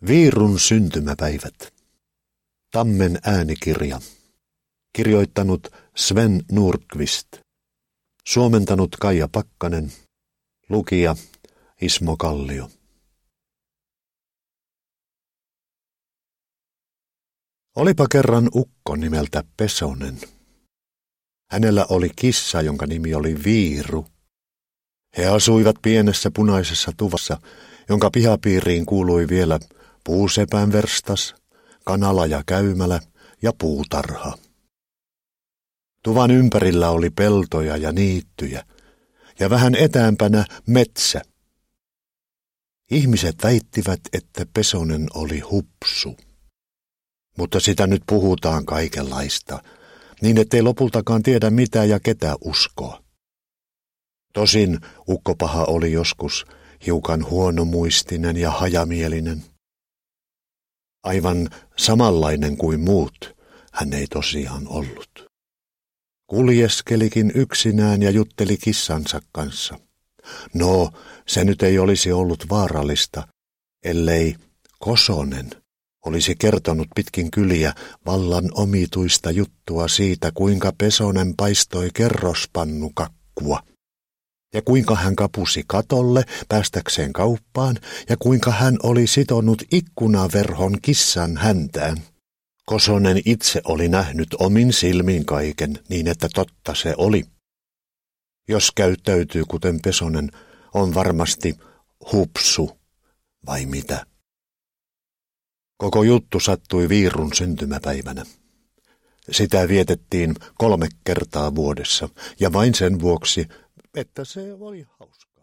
Viirun syntymäpäivät. Tammen äänikirja. Kirjoittanut Sven Nordqvist. Suomentanut Kaija Pakkanen. Lukija Ismo Kallio. Olipa kerran ukko nimeltä Pesonen. Hänellä oli kissa, jonka nimi oli Viiru. He asuivat pienessä punaisessa tuvassa, jonka pihapiiriin kuului vielä puusepän verstas, kanala ja käymälä ja puutarha. Tuvan ympärillä oli peltoja ja niittyjä, ja vähän etäämpänä metsä. Ihmiset väittivät, että Pesonen oli hupsu. Mutta sitä nyt puhutaan kaikenlaista, niin ettei lopultakaan tiedä mitä ja ketä uskoa. Tosin ukkopaha oli joskus hiukan huonomuistinen ja hajamielinen. Aivan samanlainen kuin muut hän ei tosiaan ollut. Kuljeskelikin yksinään ja jutteli kissansa kanssa. No, se nyt ei olisi ollut vaarallista, ellei Kosonen olisi kertonut pitkin kyliä vallan omituista juttua siitä, kuinka Pesonen paistoi kerrospannukakkua. Ja kuinka hän kapusi katolle päästäkseen kauppaan, ja kuinka hän oli sitonut ikkunaverhon kissan häntään. Kosonen itse oli nähnyt omin silmin kaiken, niin että totta se oli. Jos käyttäytyy kuten Pesonen, on varmasti hupsu, vai mitä? Koko juttu sattui Viirun syntymäpäivänä. Sitä vietettiin 3 kertaa vuodessa, ja vain sen vuoksi, että se oli hauska.